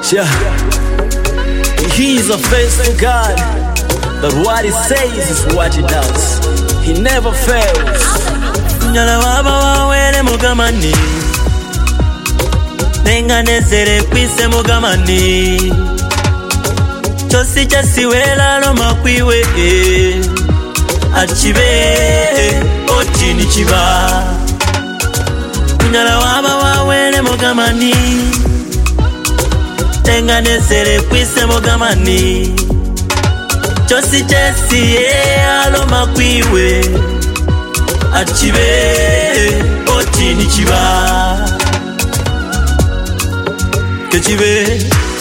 Yeah. He is a faithful God, that what he says is what he does. He never fails. Nyala waba wawele mugamani, nenga nezere kwise mugamani, chosi chasi wela no makwiwe, achibe otini chiba. Nyala waba wawele mugamani, nenga nezere kwise mugamani, chosi chasi alo makwiwe, achibe otini chiba. Kechibe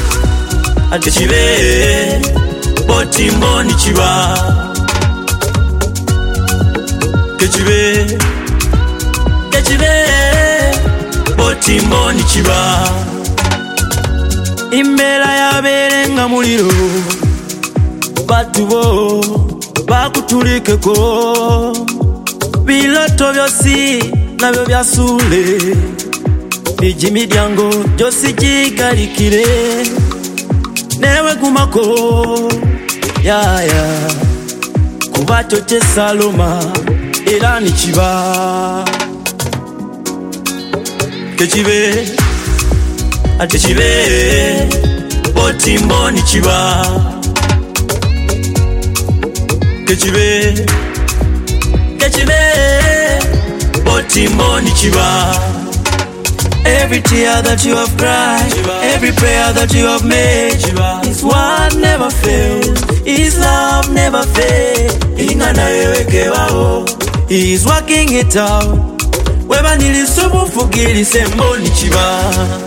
achibe otimbo ni chiba. Kechibe otimbo ni chiba. Imbela ya berenga muliro, batubo bakutulikeko, biloto byosi nabyo byasule, bijimidyango josi jigalikire, newe gumako ya kuba choche saloma era ni chiba. Kechibe achibe otimbo ni chiba. Kechibe otimbo ni chiba. Every tear that you have cried, every prayer that you have made, His word never fails, His love never fails. Ingana yeweke wao, He is working it out. Weba nilisubu fugili sembo ni chiba.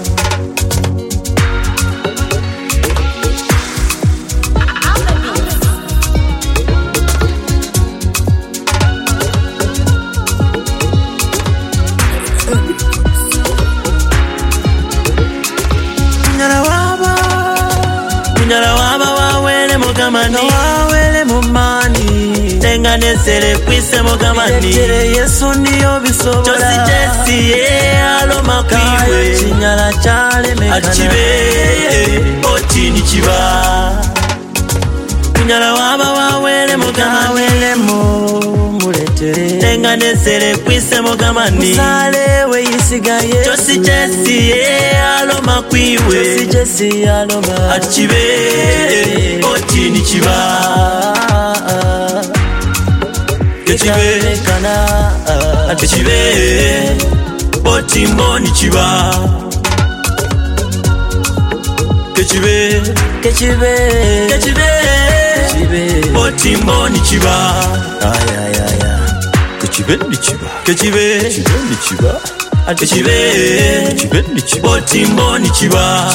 Nyala waba wawele mugamani, wawele mumani, nenga nezere kwise mugamani, netere Yesu ndiyo bisobora, chosi chesi alo makwiwe, chinyala chale mekana, achibe otini chiba. Nyala waba wawele mugamani, wawele muletere, nenga nezere kwise mugamani, musale we yisigaye, chosi chesi alo makwiwe, chosi chesi alo makwiwe, achibe otini chiba. Kechibe achibe otimbo ni chiba. Kechibe otimbo ni chiba. Kechibe ni chiba. Kechibe ni chiba. Kechibe ni chiba. Otimbo ni chiba.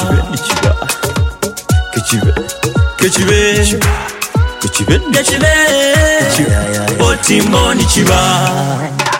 Kechibe otimbo ni chiba.